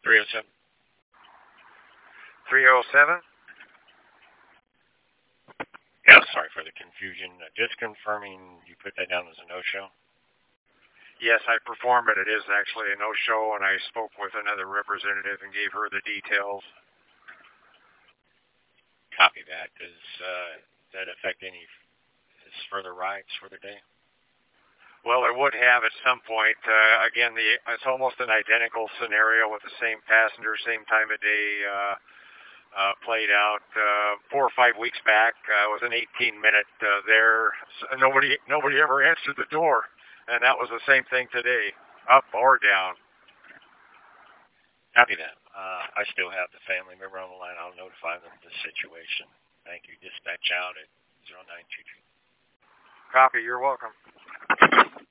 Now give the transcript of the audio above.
307. 307? Yeah, sorry for the confusion. Just confirming you put that down as a no-show? Yes, I performed, but it is actually a no-show, and I spoke with another representative and gave her the details. Copy that. Does that affect any further rides for the day? Well, it would have at some point. Again, it's almost an identical scenario with the same passenger, same time of day played out 4 or 5 weeks back. It was an 18-minute there. Nobody ever answered the door. And that was the same thing today, up or down. Copy that. I still have the family member on the line. I'll notify them of the situation. Thank you. Dispatch out at 0922. Copy. You're welcome.